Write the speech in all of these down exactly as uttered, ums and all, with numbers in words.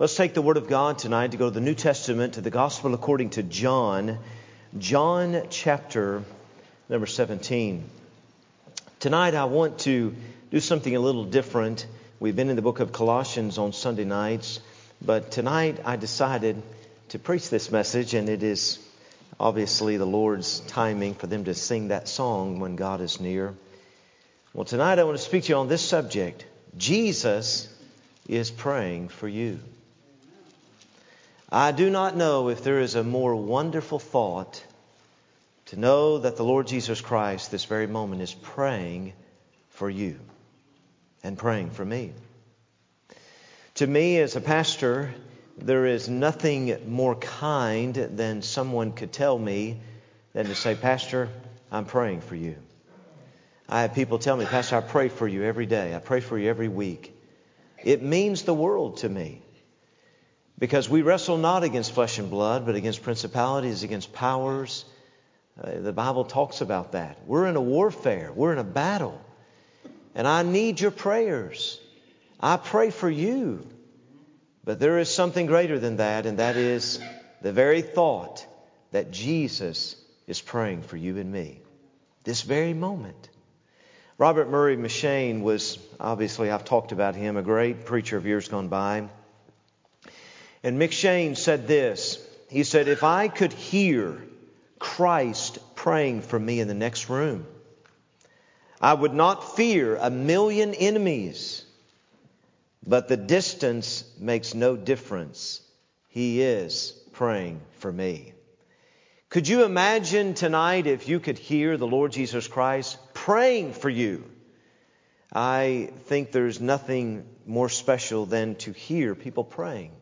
Let's take the Word of God tonight to go to the New Testament, to the Gospel according to John. John chapter number seventeen. Tonight I want to do something a little different. We've been in the book of Colossians on Sunday nights, but tonight I decided to preach this message, and it is obviously the Lord's timing for them to sing that song, When God is Near. Well, tonight I want to speak to you on this subject. Jesus is praying for you. I do not know if there is a more wonderful thought to know that the Lord Jesus Christ this very moment is praying for you and praying for me. To me as a pastor, there is nothing more kind than someone could tell me than to say, Pastor, I'm praying for you. I have people tell me, Pastor, I pray for you every day. I pray for you every week. It means the world to me. Because we wrestle not against flesh and blood, but against principalities, against powers. Uh, the Bible talks about that. We're in a warfare. We're in a battle. And I need your prayers. I pray for you. But there is something greater than that, and that is the very thought that Jesus is praying for you and me. This very moment. Robert Murray M'Cheyne was, obviously I've talked about him, a great preacher of years gone by. And M'Cheyne said this. He said, if I could hear Christ praying for me in the next room, I would not fear a million enemies. But the distance makes no difference. He is praying for me. Could you imagine tonight if you could hear the Lord Jesus Christ praying for you? I think there's nothing more special than to hear people praying.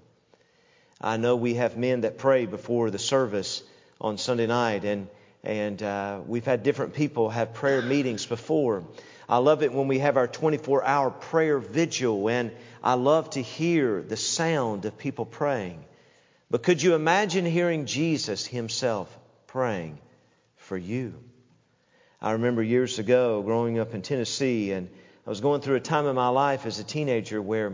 I know we have men that pray before the service on Sunday night, and and uh, we've had different people have prayer meetings before. I love it when we have our twenty-four hour prayer vigil, and I love to hear the sound of people praying. But could you imagine hearing Jesus himself praying for you? I remember years ago growing up in Tennessee, and I was going through a time in my life as a teenager where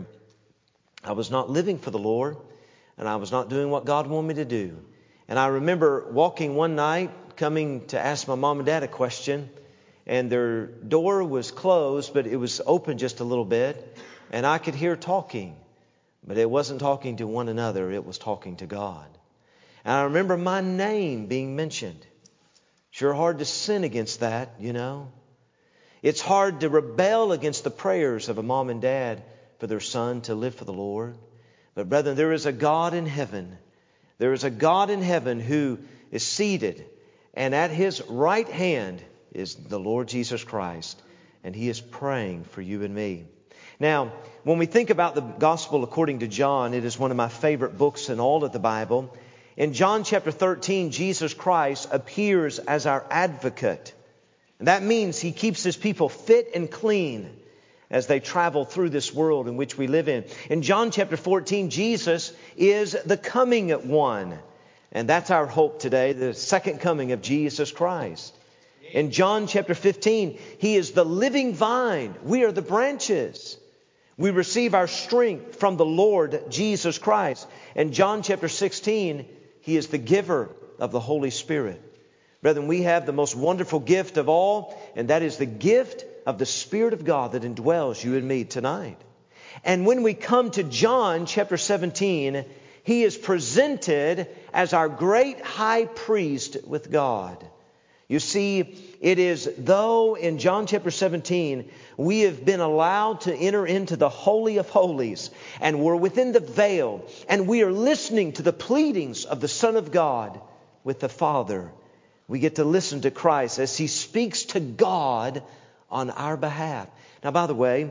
I was not living for the Lord, and I was not doing what God wanted me to do. And I remember walking one night, coming to ask my mom and dad a question, and their door was closed, but it was open just a little bit, and I could hear talking. But it wasn't talking to one another, it was talking to God. And I remember my name being mentioned. Sure hard to sin against that, you know. It's hard to rebel against the prayers of a mom and dad for their son to live for the Lord. But brethren, there is a God in heaven. There is a God in heaven who is seated, and at his right hand is the Lord Jesus Christ, and he is praying for you and me. Now, when we think about the Gospel according to John, it is one of my favorite books in all of the Bible. In John chapter thirteen, Jesus Christ appears as our advocate. And that means he keeps his people fit and clean as they travel through this world in which we live in. In John chapter fourteen, Jesus is the coming one. And that's our hope today, the second coming of Jesus Christ. In John chapter fifteen, he is the living vine. We are the branches. We receive our strength from the Lord Jesus Christ. In John chapter sixteen, he is the giver of the Holy Spirit. Brethren, we have the most wonderful gift of all, and that is the gift of the Spirit of God that indwells you and me tonight. And when we come to John chapter seventeen, he is presented as our great high priest with God. You see, it is though in John chapter seventeen, we have been allowed to enter into the Holy of Holies, and we're within the veil, and we are listening to the pleadings of the Son of God with the Father. We get to listen to Christ as he speaks to God on our behalf. Now, by the way,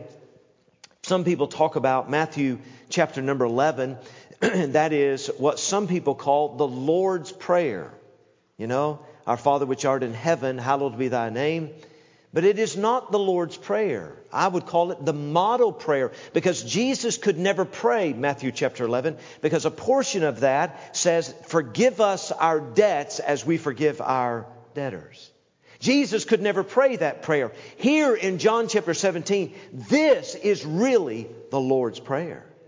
some people talk about Matthew chapter number eleven. That is what some people call the Lord's Prayer. You know, our Father which art in heaven, hallowed be thy name. But it is not the Lord's Prayer. I would call it the model prayer, because Jesus could never pray Matthew chapter eleven, because a portion of that says, forgive us our debts as we forgive our debtors. Jesus could never pray that prayer. Here in John chapter seventeen, this is really the Lord's Prayer.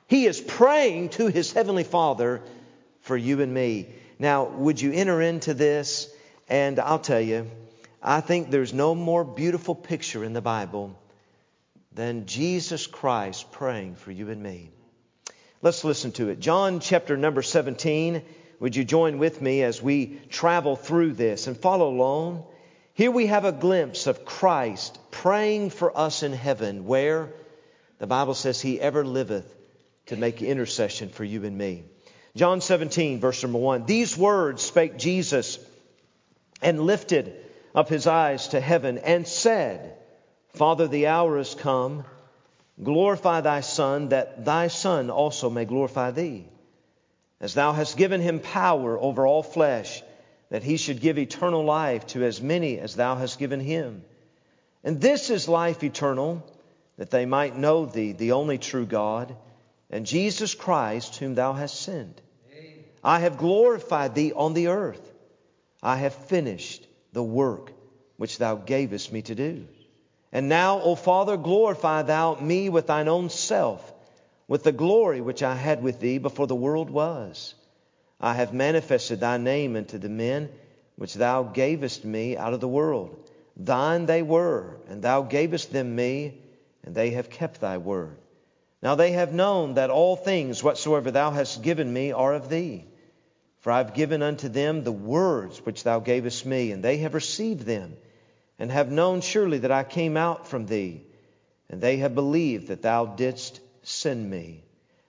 He is praying to His Heavenly Father for you and me. Now, would you enter into this? And I'll tell you, I think there's no more beautiful picture in the Bible than Jesus Christ praying for you and me. Let's listen to it. John chapter number seventeen. Would you join with me as we travel through this and follow along? Here we have a glimpse of Christ praying for us in heaven, where the Bible says He ever liveth to make intercession for you and me. John seventeen, verse number one. These words spake Jesus, and lifted up His eyes to heaven, and said, Father, the hour is come. Glorify Thy Son, that Thy Son also may glorify Thee, as Thou hast given Him power over all flesh, that He should give eternal life to as many as Thou hast given Him. And this is life eternal, that they might know Thee, the only true God, and Jesus Christ, whom Thou hast sent. Amen. I have glorified Thee on the earth. I have finished the work which Thou gavest me to do. And now, O Father, glorify Thou me with Thine own self, with the glory which I had with Thee before the world was. I have manifested Thy name unto the men which Thou gavest me out of the world. Thine they were, and Thou gavest them me, and they have kept Thy word. Now they have known that all things whatsoever Thou hast given me are of Thee. For I have given unto them the words which Thou gavest me, and they have received them, and have known surely that I came out from Thee, and they have believed that Thou didst send me.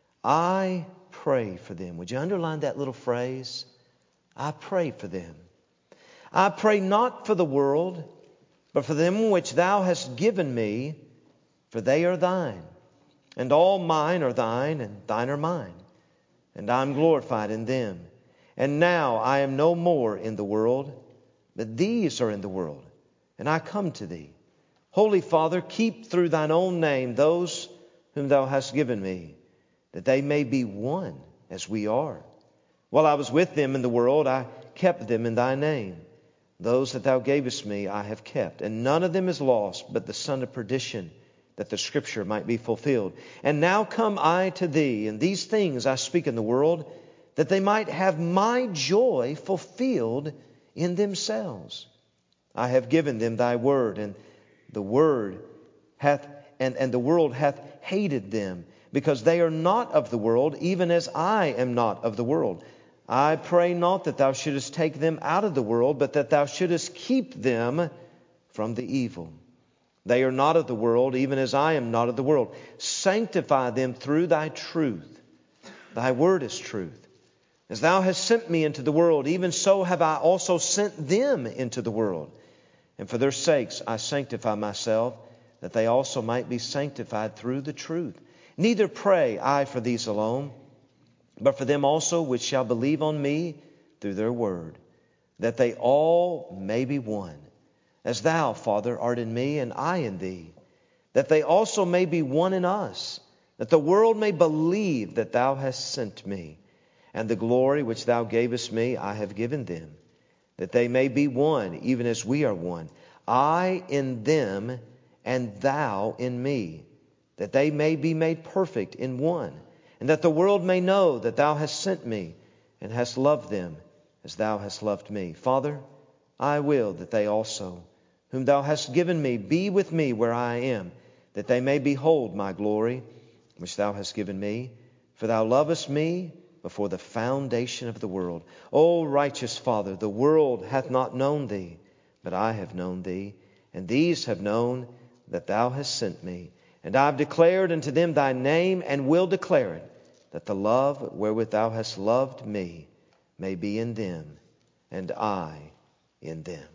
I pray for them. Would you underline that little phrase? I pray for them. I pray not for the world, but for them which Thou hast given me, for they are Thine. And all mine are Thine, and Thine are mine. And I am glorified in them. And now I am no more in the world, but these are in the world, and I come to Thee. Holy Father, keep through Thine own name those whom Thou hast given me, that they may be one as we are. While I was with them in the world, I kept them in Thy name. Those that Thou gavest me I have kept, and none of them is lost, but the son of perdition, that the Scripture might be fulfilled. And now come I to Thee, and these things I speak in the world, that they might have my joy fulfilled in themselves. I have given them Thy word, and the word hath and, and the world hath hated them, because they are not of the world, even as I am not of the world. I pray not that Thou shouldest take them out of the world, but that Thou shouldest keep them from the evil. They are not of the world, even as I am not of the world. Sanctify them through Thy truth. Thy word is truth. As Thou hast sent me into the world, even so have I also sent them into the world. And for their sakes I sanctify myself, that they also might be sanctified through the truth. Neither pray I for these alone, but for them also which shall believe on me through their word, that they all may be one. As Thou, Father, art in me, and I in Thee, that they also may be one in us, that the world may believe that Thou hast sent me. And the glory which Thou gavest me I have given them, that they may be one, even as we are one. I in them, and Thou in me, that they may be made perfect in one, and that the world may know that Thou hast sent me, and hast loved them as Thou hast loved me. Father, I will that they also, whom Thou hast given me, be with me where I am, that they may behold my glory, which Thou hast given me. For Thou lovest me before the foundation of the world. O righteous Father, the world hath not known Thee, but I have known Thee, and these have known that Thou hast sent me. And I have declared unto them Thy name, and will declare it, that the love wherewith Thou hast loved me may be in them, and I in them.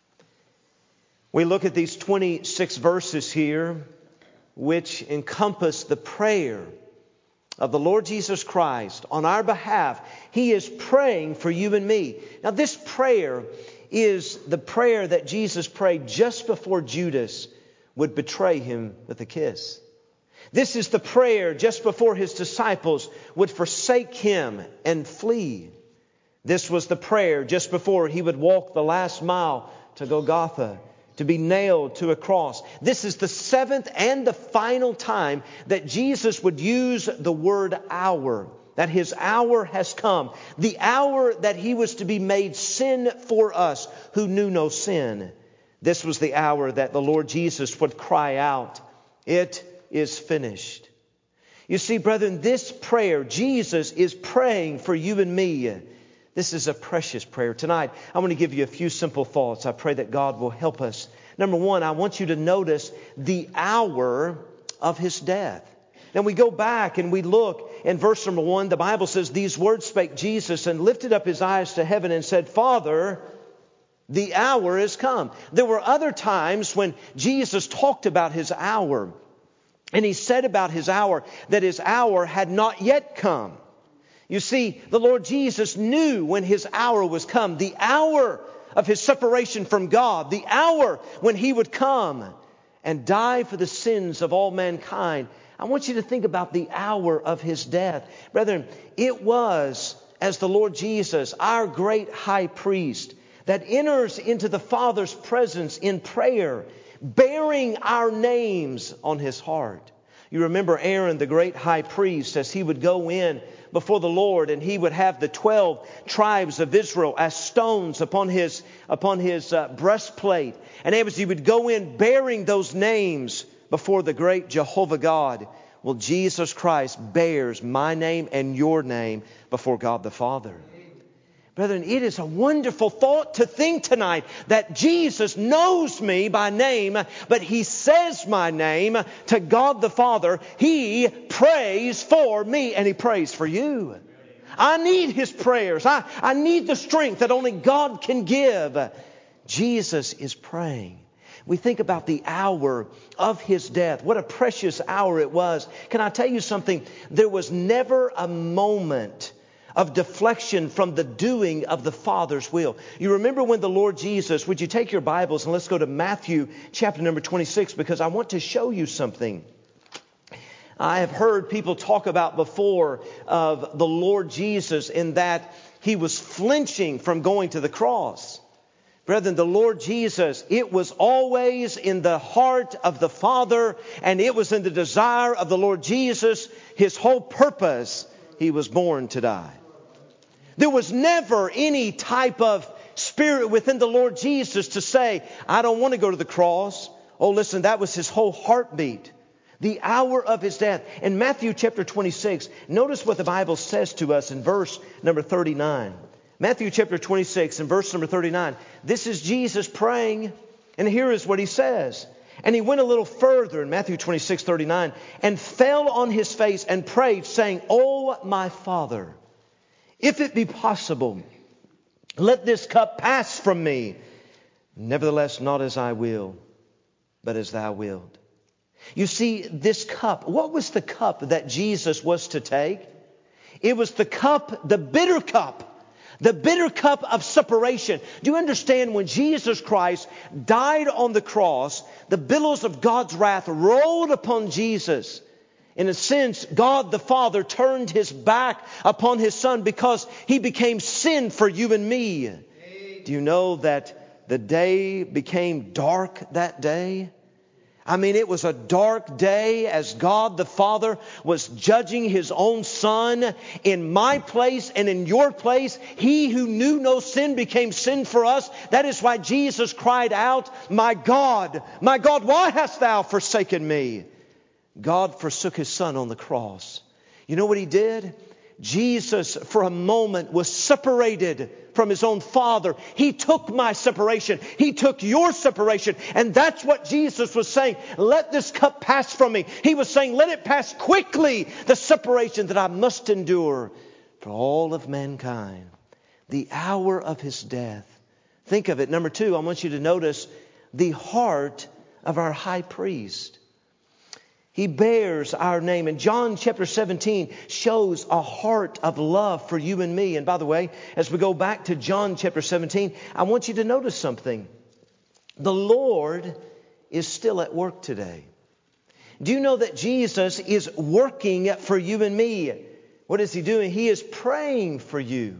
We look at these twenty-six verses here, which encompass the prayer of the Lord Jesus Christ on our behalf. He is praying for you and me. Now, this prayer is the prayer that Jesus prayed just before Judas would betray Him with a kiss. This is the prayer just before His disciples would forsake Him and flee. This was the prayer just before He would walk the last mile to Golgotha to be nailed to a cross. This is the seventh and the final time that Jesus would use the word hour, that His hour has come. The hour that He was to be made sin for us who knew no sin. This was the hour that the Lord Jesus would cry out, "It is finished." You see, brethren, this prayer, Jesus is praying for you and me. This is a precious prayer. Tonight, I want to give you a few simple thoughts. I pray that God will help us. Number one, I want you to notice the hour of His death. Now we go back and we look in verse number one. The Bible says, "These words spake Jesus and lifted up His eyes to heaven and said, Father, the hour is come." There were other times when Jesus talked about His hour. And He said about His hour that His hour had not yet come. You see, the Lord Jesus knew when His hour was come, the hour of His separation from God, the hour when He would come and die for the sins of all mankind. I want you to think about the hour of His death. Brethren, it was as the Lord Jesus, our great high priest, that enters into the Father's presence in prayer, bearing our names on His heart. You remember Aaron, the great high priest, as he would go in before the Lord, and he would have the twelve tribes of Israel as stones upon his upon his uh, breastplate. And as he would go in bearing those names before the great Jehovah God, well, Jesus Christ bears my name and your name before God the Father. Brethren, it is a wonderful thought to think tonight that Jesus knows me by name, but He says my name to God the Father. He prays for me and He prays for you. I need His prayers. I, I need the strength that only God can give. Jesus is praying. We think about the hour of His death. What a precious hour it was. Can I tell you something? There was never a moment of deflection from the doing of the Father's will. You remember when the Lord Jesus, would you take your Bibles and let's go to Matthew chapter number twenty-six, because I want to show you something. I have heard people talk about before of the Lord Jesus in that He was flinching from going to the cross. Brethren, the Lord Jesus, it was always in the heart of the Father, and it was in the desire of the Lord Jesus, His whole purpose, He was born to die. There was never any type of spirit within the Lord Jesus to say, I don't want to go to the cross. Oh, listen, that was His whole heartbeat. The hour of His death. In Matthew chapter twenty-six, notice what the Bible says to us in verse number thirty-nine. Matthew chapter twenty-six and verse number thirty-nine. This is Jesus praying. And here is what He says. And He went a little further in Matthew twenty-six, thirty-nine, and fell on His face and prayed, saying, O my Father, if it be possible, let this cup pass from me. Nevertheless, not as I will, but as Thou wilt. You see, this cup, what was the cup that Jesus was to take? It was the cup, the bitter cup. The bitter cup of separation. Do you understand when Jesus Christ died on the cross, the billows of God's wrath rolled upon Jesus? In a sense, God the Father turned His back upon His Son because He became sin for you and me. Do you know that the day became dark that day? I mean, it was a dark day as God the Father was judging His own Son in my place and in your place. He who knew no sin became sin for us. That is why Jesus cried out, My God, my God, why hast Thou forsaken me? God forsook His Son on the cross. You know what He did? Jesus, for a moment, was separated from His own Father. He took my separation. He took your separation. And that's what Jesus was saying. Let this cup pass from me. He was saying, let it pass quickly, the separation that I must endure for all of mankind. The hour of His death. Think of it. Number two, I want you to notice the heart of our high priest. He bears our name. And John chapter seventeen shows a heart of love for you and me. And by the way, as we go back to John chapter seventeen, I want you to notice something. The Lord is still at work today. Do you know that Jesus is working for you and me? What is He doing? He is praying for you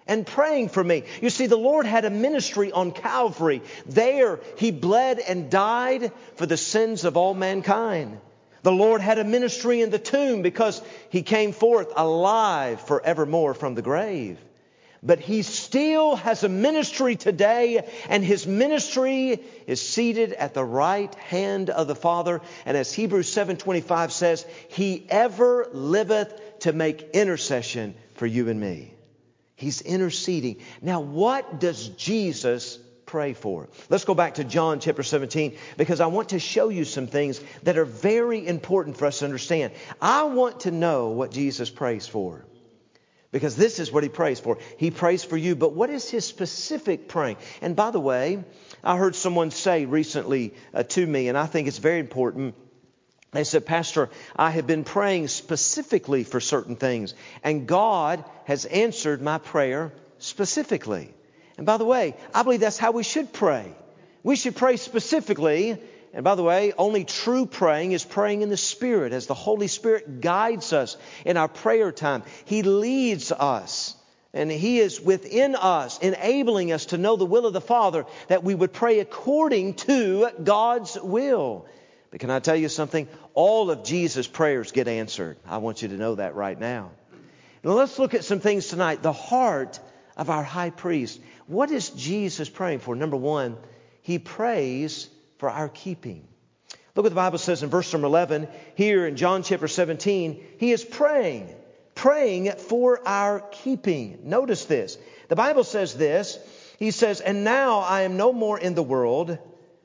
and praying for me. You see, the Lord had a ministry on Calvary. There, He bled and died for the sins of all mankind. The Lord had a ministry in the tomb because He came forth alive forevermore from the grave. But He still has a ministry today, and His ministry is seated at the right hand of the Father. And as Hebrews seven twenty-five says, He ever liveth to make intercession for you and me. He's interceding. Now, what does Jesus pray for? Let's go back to John chapter seventeen, because I want to show you some things that are very important for us to understand. I want to know what Jesus prays for, because this is what He prays for. He prays for you, but what is His specific praying? And by the way, I heard someone say recently uh, to me, and I think it's very important. They said, Pastor, I have been praying specifically for certain things, and God has answered my prayer specifically. And by the way, I believe that's how we should pray. We should pray specifically. And by the way, only true praying is praying in the Spirit, as the Holy Spirit guides us in our prayer time. He leads us, and He is within us, enabling us to know the will of the Father, that we would pray according to God's will. But can I tell you something? All of Jesus' prayers get answered. I want you to know that right now. Now let's look at some things tonight. The heart of our high priest. What is Jesus praying for? Number one, He prays for our keeping. Look what the Bible says in verse number eleven. Here in John chapter seventeen, He is praying. Praying for our keeping. Notice this. The Bible says this. He says, and now I am no more in the world,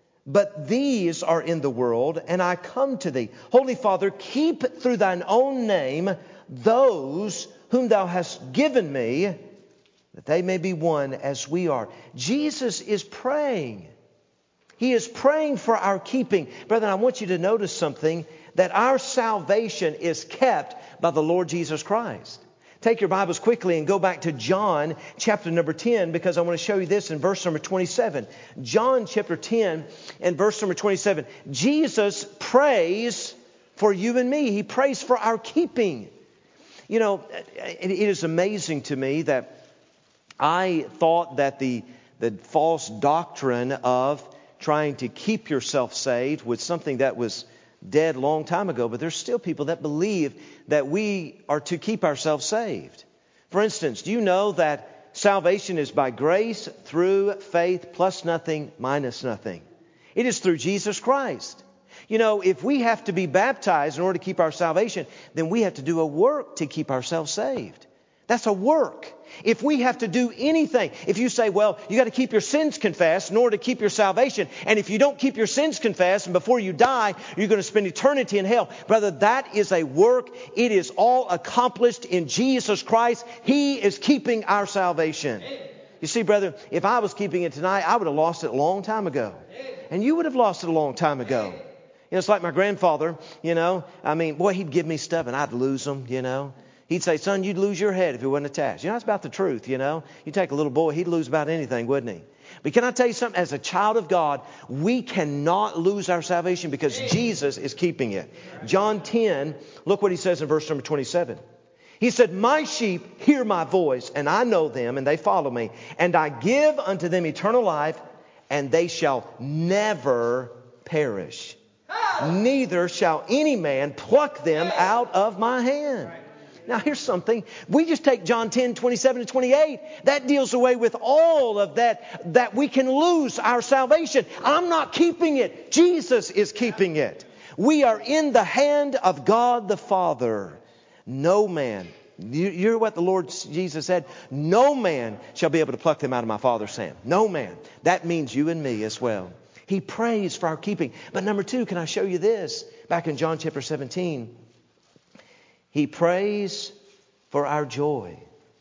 but these are in the world, and I come to Thee. Holy Father, keep through Thine own name those whom Thou hast given me, that they may be one as we are. Jesus is praying. He is praying for our keeping. Brethren, I want you to notice something, that our salvation is kept by the Lord Jesus Christ. Take your Bibles quickly and go back to John chapter number ten, because I want to show you this in verse number twenty-seven. John chapter ten and verse number twenty-seven. Jesus prays for you and me. He prays for our keeping. You know, it is amazing to me that I thought that the, the false doctrine of trying to keep yourself saved was something that was dead a long time ago, but there's still people that believe that we are to keep ourselves saved. For instance, do you know that salvation is by grace through faith, plus nothing, minus nothing? It is through Jesus Christ. You know, if we have to be baptized in order to keep our salvation, then we have to do a work to keep ourselves saved. That's a work. If we have to do anything, if you say, well, you got to keep your sins confessed in order to keep your salvation, and if you don't keep your sins confessed and before you die, you're going to spend eternity in hell. Brother, that is a work. It is all accomplished in Jesus Christ. He is keeping our salvation. You see, brother, if I was keeping it tonight, I would have lost it a long time ago. And you would have lost it a long time ago. You know, it's like my grandfather, you know, I mean, boy, he'd give me stuff and I'd lose them, you know. He'd say, son, you'd lose your head if it wasn't attached. You know, that's about the truth, you know. You take a little boy, he'd lose about anything, wouldn't he? But can I tell you something? As a child of God, we cannot lose our salvation because Jesus is keeping it. John ten, look what He says in verse number twenty-seven. He said, my sheep hear my voice, and I know them, and they follow me. And I give unto them eternal life, and they shall never perish. Neither shall any man pluck them out of my hand. Now here's something. We just take John ten, twenty-seven to twenty-eight. That deals away with all of that, that we can lose our salvation. I'm not keeping it. Jesus is keeping it. We are in the hand of God the Father. No man, you, you hear what the Lord Jesus said? No man shall be able to pluck them out of my Father's hand. No man. That means you and me as well. He prays for our keeping. But number two, can I show you this? Back in John chapter seventeen. He prays for our joy.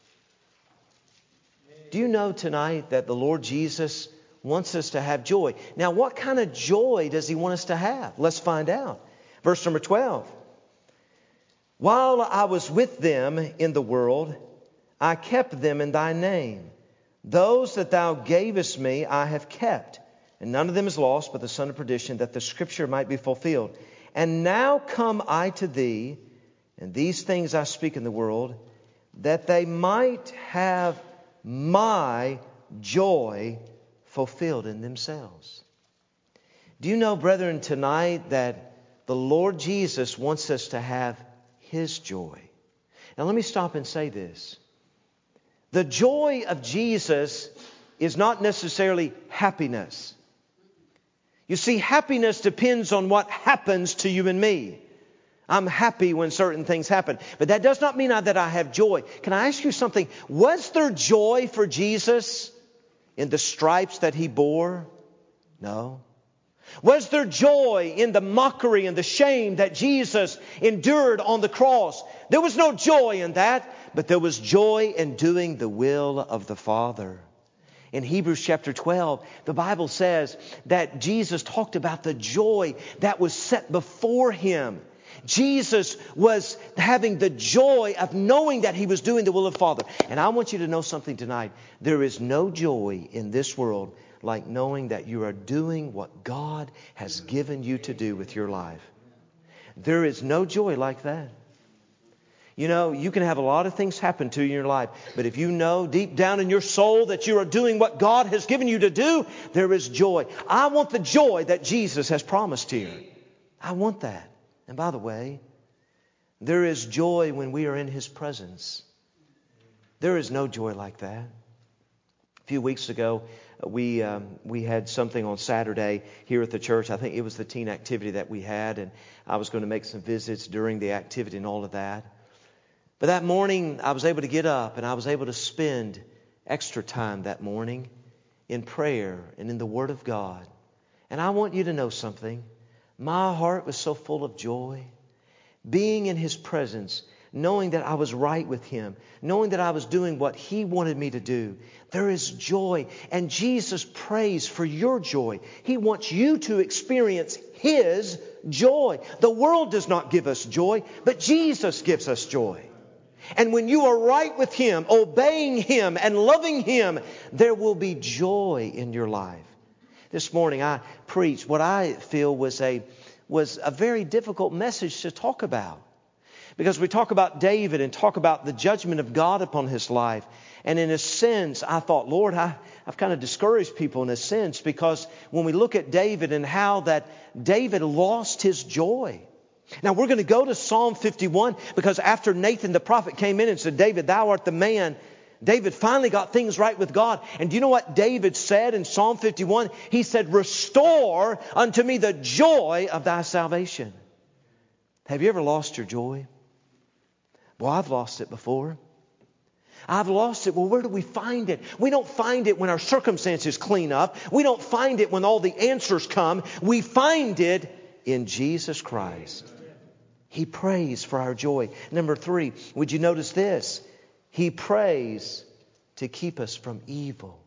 Do you know tonight that the Lord Jesus wants us to have joy? Now, what kind of joy does He want us to have? Let's find out. Verse number twelve. While I was with them in the world, I kept them in Thy name. Those that Thou gavest me I have kept. And none of them is lost, but the son of perdition, that the scripture might be fulfilled. And now come I to Thee, and these things I speak in the world, that they might have my joy fulfilled in themselves. Do you know, brethren, tonight that the Lord Jesus wants us to have His joy? Now let me stop and say this. The joy of Jesus is not necessarily happiness. You see, happiness depends on what happens to you and me. I'm happy when certain things happen. But that does not mean that I have joy. Can I ask you something? Was there joy for Jesus in the stripes that He bore? No. Was there joy in the mockery and the shame that Jesus endured on the cross? There was no joy in that, but there was joy in doing the will of the Father. In Hebrews chapter twelve, the Bible says that Jesus talked about the joy that was set before Him. Jesus was having the joy of knowing that He was doing the will of the Father. And I want you to know something tonight. There is no joy in this world like knowing that you are doing what God has given you to do with your life. There is no joy like that. You know, you can have a lot of things happen to you in your life, but if you know deep down in your soul that you are doing what God has given you to do, there is joy. I want the joy that Jesus has promised here. I want that. And by the way, there is joy when we are in His presence. There is no joy like that. A few weeks ago, we um, we had something on Saturday here at the church. I think it was the teen activity that we had, and I was going to make some visits during the activity and all of that. But that morning, I was able to get up and I was able to spend extra time that morning in prayer and in the Word of God. And I want you to know something. My heart was so full of joy. Being in His presence, knowing that I was right with Him, knowing that I was doing what He wanted me to do. There is joy. And Jesus prays for your joy. He wants you to experience His joy. The world does not give us joy, but Jesus gives us joy. And when you are right with Him, obeying Him and loving Him, there will be joy in your life. This morning I preached what I feel was a was a very difficult message to talk about. Because we talk about David and talk about the judgment of God upon his life. And in a sense, I thought, Lord, I, I've kind of discouraged people in a sense. Because when we look at David and how that David lost his joy. Now we're going to go to Psalm fifty-one. Because after Nathan the prophet came in and said, David, thou art the man. David finally got things right with God. And do you know what David said in Psalm fifty-one? He said, restore unto me the joy of thy salvation. Have you ever lost your joy? Well, I've lost it before. I've lost it. Well, where do we find it? We don't find it when our circumstances clean up. We don't find it when all the answers come. We find it in Jesus Christ. He prays for our joy. Number three, would you notice this? He prays to keep us from evil.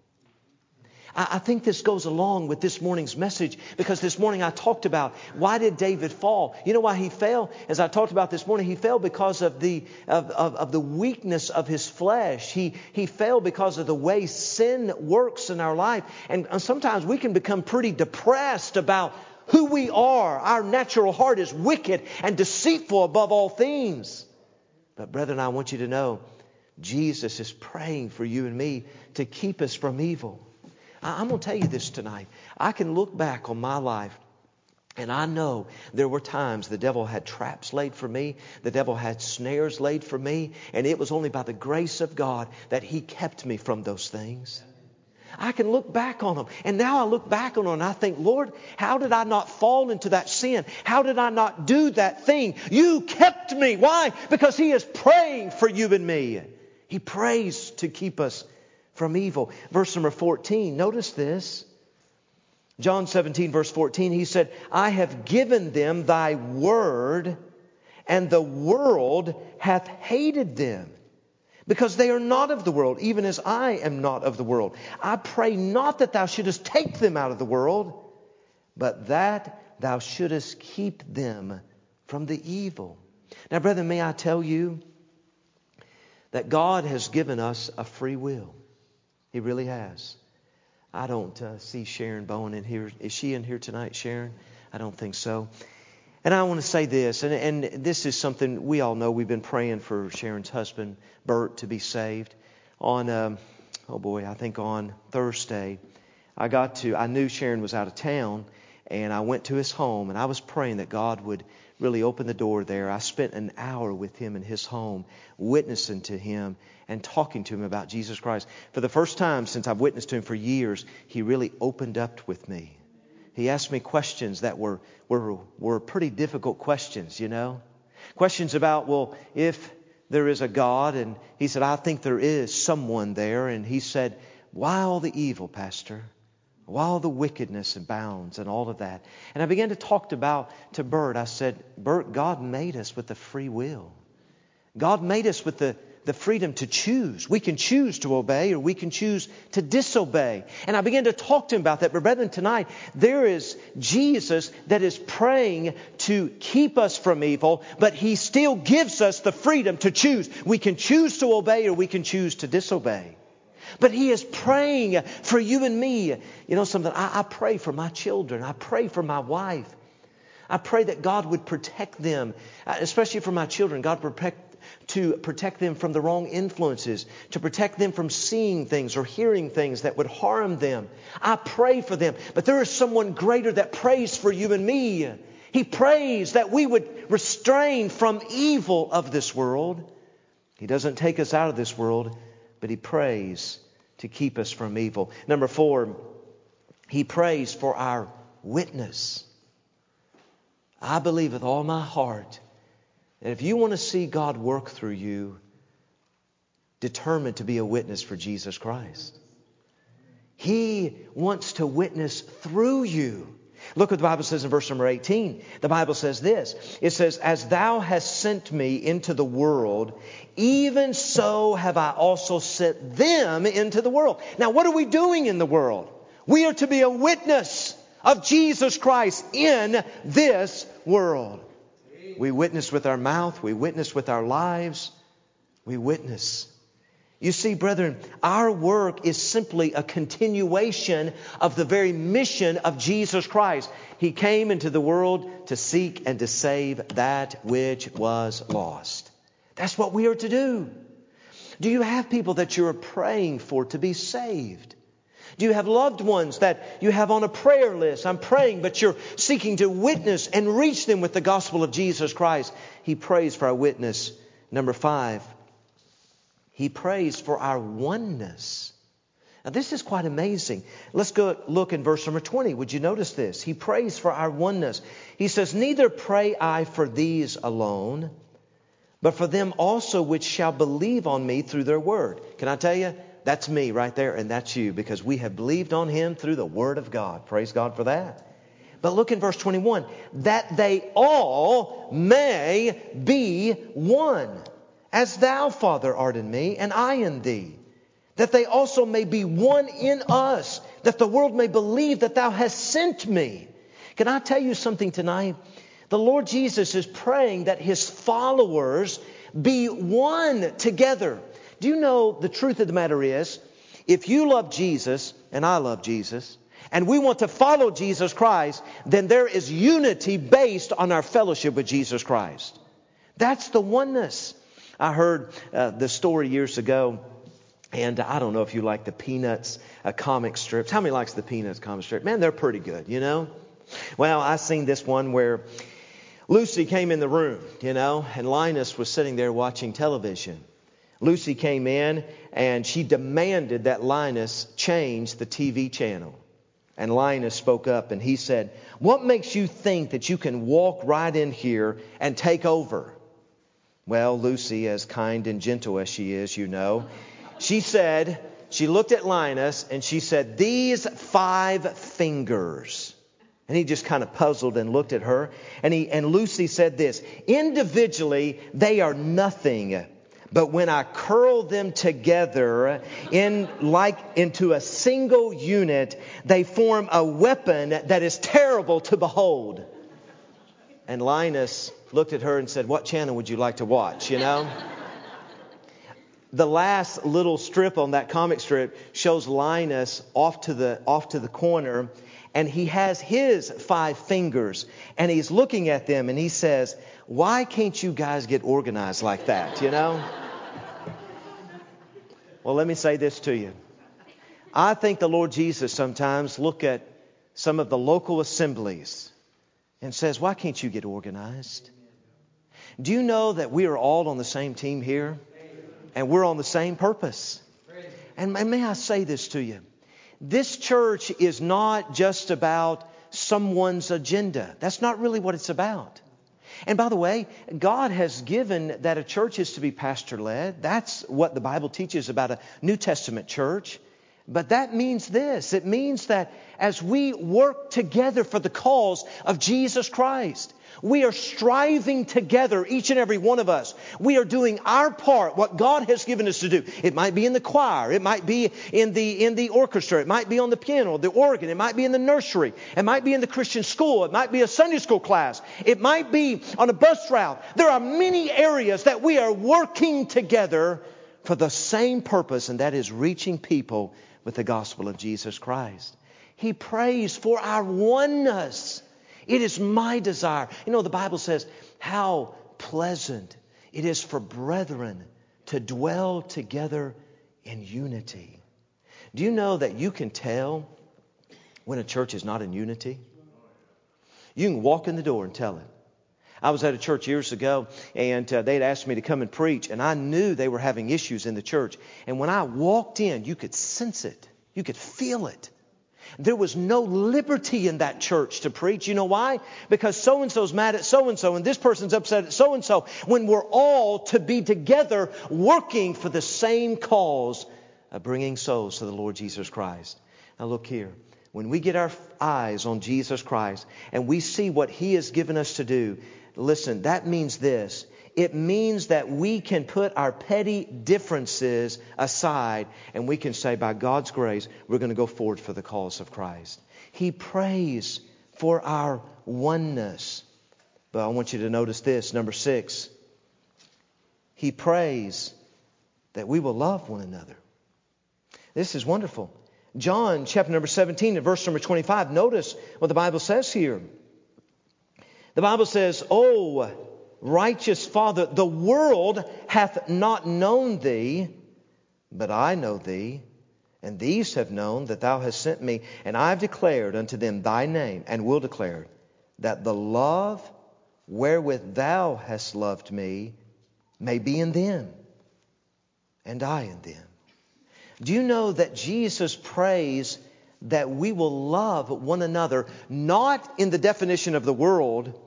I think this goes along with this morning's message, because this morning I talked about why did David fall? You know why he fell? As I talked about this morning, he fell because of the of, of, of the weakness of his flesh. He he fell because of the way sin works in our life. And sometimes we can become pretty depressed about who we are. Our natural heart is wicked and deceitful above all things. But brethren, I want you to know, Jesus is praying for you and me to keep us from evil. I'm going to tell you this tonight. I can look back on my life and I know there were times the devil had traps laid for me. The devil had snares laid for me. And it was only by the grace of God that He kept me from those things. I can look back on them. And now I look back on them and I think, Lord, how did I not fall into that sin? How did I not do that thing? You kept me. Why? Because He is praying for you and me. He prays to keep us from evil. Verse number fourteen, notice this. John seventeen verse fourteen, He said, I have given them thy word, and the world hath hated them, because they are not of the world, even as I am not of the world. I pray not that thou shouldest take them out of the world, but that thou shouldest keep them from the evil. Now, brethren, may I tell you that God has given us a free will. He really has. I don't uh, see Sharon Bowen in here. Is she in here tonight, Sharon? I don't think so. And I want to say this, and, and this is something we all know. We've been praying for Sharon's husband, Bert, to be saved. On um, oh boy, I think on Thursday, I got to, I knew Sharon was out of town, and I went to his home, and I was praying that God would really open the door there. I spent an hour with him in his home, witnessing to him and talking to him about Jesus Christ. For the first time since I've witnessed to him for years, he really opened up with me. He asked me questions that were, were, were pretty difficult questions, you know. Questions about, well, if there is a God, and he said, I think there is someone there. And he said, why all the evil, Pastor? Why all the wickedness abounds and all of that? And I began to talk about to Bert. I said, Bert, God made us with the free will. God made us with the, the freedom to choose. We can choose to obey, or we can choose to disobey. And I began to talk to him about that. But brethren, tonight, there is Jesus that is praying to keep us from evil, but He still gives us the freedom to choose. We can choose to obey, or we can choose to disobey. But He is praying for you and me. You know something? I, I pray for my children. I pray for my wife. I pray that God would protect them, especially for my children. God protect to protect them from the wrong influences, to protect them from seeing things or hearing things that would harm them. I pray for them. But there is someone greater that prays for you and me. He prays that we would restrain from evil of this world. He doesn't take us out of this world, but He prays to keep us from evil. Number four, He prays for our witness. I believe with all my heart that if you want to see God work through you, determined to be a witness for Jesus Christ. He wants to witness through you. Look what the Bible says in verse number eighteen. The Bible says this. It says, as thou hast sent me into the world, even so have I also sent them into the world. Now, what are we doing in the world? We are to be a witness of Jesus Christ in this world. We witness with our mouth. We witness with our lives. We witness. You see, brethren, our work is simply a continuation of the very mission of Jesus Christ. He came into the world to seek and to save that which was lost. That's what we are to do. Do you have people that you're praying for to be saved? Do you have loved ones that you have on a prayer list? I'm praying, but you're seeking to witness and reach them with the gospel of Jesus Christ. He prays for our witness. Number five, He prays for our oneness. Now, this is quite amazing. Let's go look in verse number twenty. Would you notice this? He prays for our oneness. He says, neither pray I for these alone, but for them also which shall believe on me through their word. Can I tell you? That's me right there, and that's you, because we have believed on Him through the Word of God. Praise God for that. But look in verse twenty-one. That they all may be one, as Thou, Father, art in me, and I in Thee. That they also may be one in us, that the world may believe that Thou hast sent me. Can I tell you something tonight? The Lord Jesus is praying that His followers be one together. Do you know the truth of the matter is, if you love Jesus, and I love Jesus, and we want to follow Jesus Christ, then there is unity based on our fellowship with Jesus Christ. That's the oneness. I heard uh, the story years ago, and I don't know if you like the Peanuts uh, comic strips. How many likes the Peanuts comic strip? Man, they're pretty good, you know. Well, I seen this one where Lucy came in the room, you know, and Linus was sitting there watching television. Lucy came in and she demanded that Linus change the T V channel. And Linus spoke up and he said, what makes you think that you can walk right in here and take over? Well, Lucy, as kind and gentle as she is, you know, she said, she looked at Linus and she said, these five fingers. And he just kind of puzzled and looked at her. And he and Lucy said this, individually, they are nothing. But when I curl them together in like into a single unit, they form a weapon that is terrible to behold. And Linus looked at her and said, what channel would you like to watch, you know? The last little strip on that comic strip shows Linus off to the off to the corner, and he has his five fingers, and he's looking at them, and he says, why can't you guys get organized like that, you know? Well, let me say this to you. I think the Lord Jesus sometimes look at some of the local assemblies and says, why can't you get organized? Do you know that we are all on the same team here? And we're on the same purpose. And may I say this to you? This church is not just about someone's agenda. That's not really what it's about. And by the way, God has given that a church is to be pastor-led. That's what the Bible teaches about a New Testament church. But that means this. It means that as we work together for the cause of Jesus Christ, we are striving together, each and every one of us. We are doing our part, what God has given us to do. It might be in the choir. It might be in the in the orchestra. It might be on the piano, the organ. It might be in the nursery. It might be in the Christian school. It might be a Sunday school class. It might be on a bus route. There are many areas that we are working together for the same purpose, and that is reaching people with the gospel of Jesus Christ. He prays for our oneness. It is my desire. You know, the Bible says how pleasant it is for brethren to dwell together in unity. Do you know that you can tell when a church is not in unity? You can walk in the door and tell it. I was at a church years ago, and uh, they'd asked me to come and preach, and I knew they were having issues in the church. And when I walked in, you could sense it. You could feel it. There was no liberty in that church to preach. You know why? Because so-and-so's mad at so-and-so, and this person's upset at so-and-so, when we're all to be together working for the same cause of bringing souls to the Lord Jesus Christ. Now look here. When we get our eyes on Jesus Christ and we see what He has given us to do, listen, that means this. It means that we can put our petty differences aside and we can say, by God's grace, we're going to go forward for the cause of Christ. He prays for our oneness. But I want you to notice this, number six. He prays that we will love one another. This is wonderful. John chapter number seventeen and verse number twenty-five. Notice what the Bible says here. The Bible says, "Oh, righteous Father, the world hath not known Thee, but I know Thee. And these have known that Thou hast sent Me. And I have declared unto them Thy name, and will declare, that the love wherewith Thou hast loved Me may be in them, and I in them." Do you know that Jesus prays that we will love one another, not in the definition of the world,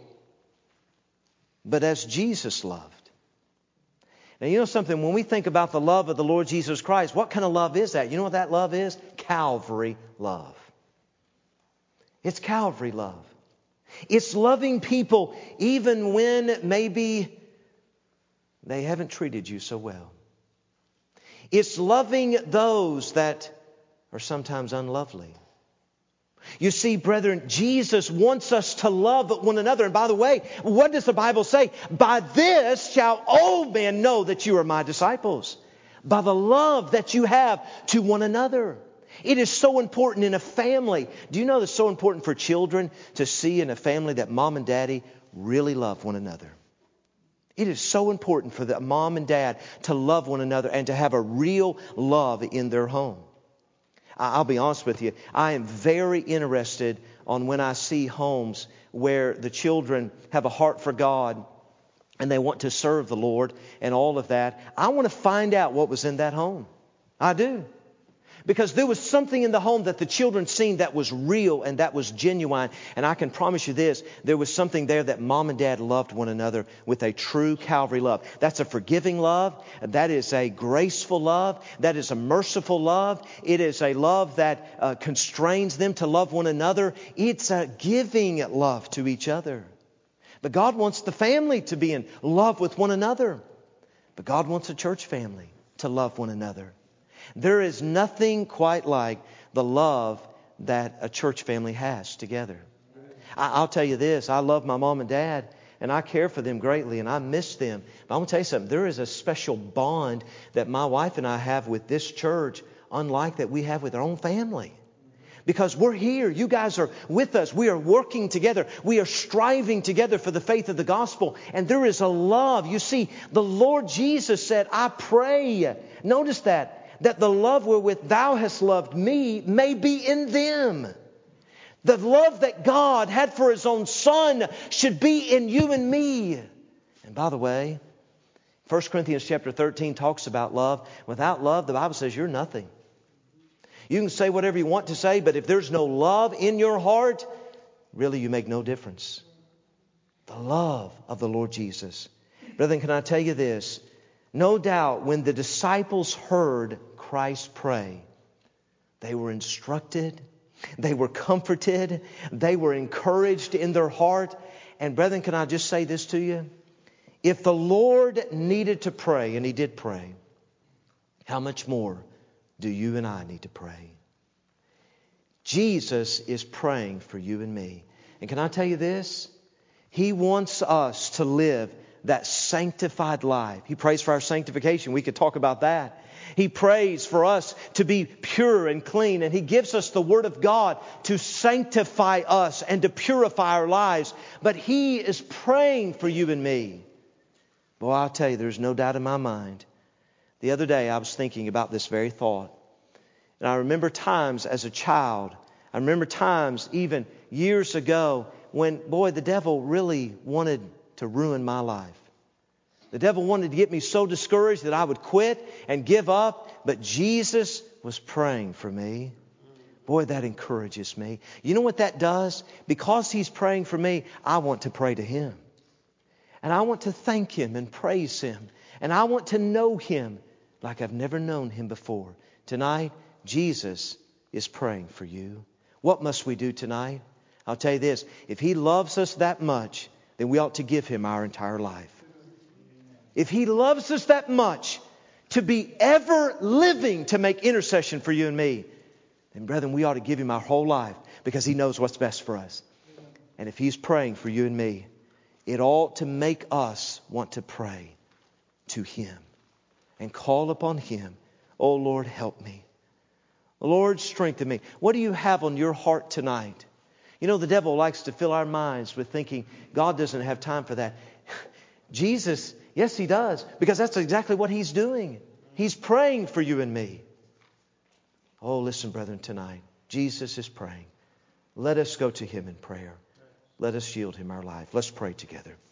but as Jesus loved? Now, you know something? When we think about the love of the Lord Jesus Christ, what kind of love is that? You know what that love is? Calvary love. It's Calvary love. It's loving people even when maybe they haven't treated you so well. It's loving those that are sometimes unlovely. You see, brethren, Jesus wants us to love one another. And by the way, what does the Bible say? By this shall all men know that you are my disciples. By the love that you have to one another. It is so important in a family. Do you know it's so important for children to see in a family that mom and daddy really love one another? It is so important for the mom and dad to love one another and to have a real love in their home. I'll be honest with you. I am very interested on when I see homes where the children have a heart for God and they want to serve the Lord and all of that. I want to find out what was in that home. I do. Because there was something in the home that the children seen that was real and that was genuine. And I can promise you this, there was something there that mom and dad loved one another with a true Calvary love. That's a forgiving love. That is a graceful love. That is a merciful love. It is a love that uh, constrains them to love one another. It's a giving love to each other. But God wants the family to be in love with one another. But God wants a church family to love one another. There is nothing quite like the love that a church family has together. I'll tell you this, I love my mom and dad and I care for them greatly and I miss them. But I'm going to tell you something, there is a special bond that my wife and I have with this church unlike that we have with our own family. Because we're here. You guys are with us. We are working together. We are striving together for the faith of the gospel. And there is a love. You see, the Lord Jesus said, I pray. Notice that. that the love wherewith thou hast loved me may be in them. The love that God had for His own Son should be in you and me. And by the way, First Corinthians chapter thirteen talks about love. Without love, the Bible says you're nothing. You can say whatever you want to say, but if there's no love in your heart, really you make no difference. The love of the Lord Jesus. Brethren, can I tell you this? No doubt when the disciples heard Christ pray, they were instructed, they were comforted, they were encouraged in their heart. And brethren, can I just say this to you? If the Lord needed to pray, and He did pray, how much more do you and I need to pray? Jesus is praying for you and me. And can I tell you this? He wants us to live that sanctified life. He prays for our sanctification. We could talk about that. He prays for us to be pure and clean. And He gives us the Word of God to sanctify us and to purify our lives. But He is praying for you and me. Boy, I'll tell you, there's no doubt in my mind. The other day I was thinking about this very thought. And I remember times as a child, I remember times even years ago when, boy, the devil really wanted to ruin my life. The devil wanted to get me so discouraged that I would quit and give up. But Jesus was praying for me. Boy, that encourages me. You know what that does? Because He's praying for me, I want to pray to Him. And I want to thank Him and praise Him. And I want to know Him like I've never known Him before. Tonight, Jesus is praying for you. What must we do tonight? I'll tell you this. If He loves us that much, then we ought to give Him our entire life. If He loves us that much to be ever living to make intercession for you and me, then brethren, we ought to give Him our whole life because He knows what's best for us. And if He's praying for you and me, it ought to make us want to pray to Him and call upon Him. Oh Lord, help me. Lord, strengthen me. What do you have on your heart tonight? You know, the devil likes to fill our minds with thinking God doesn't have time for that. Jesus, yes, He does, because that's exactly what He's doing. He's praying for you and me. Oh, listen, brethren, tonight, Jesus is praying. Let us go to Him in prayer. Let us yield Him our life. Let's pray together.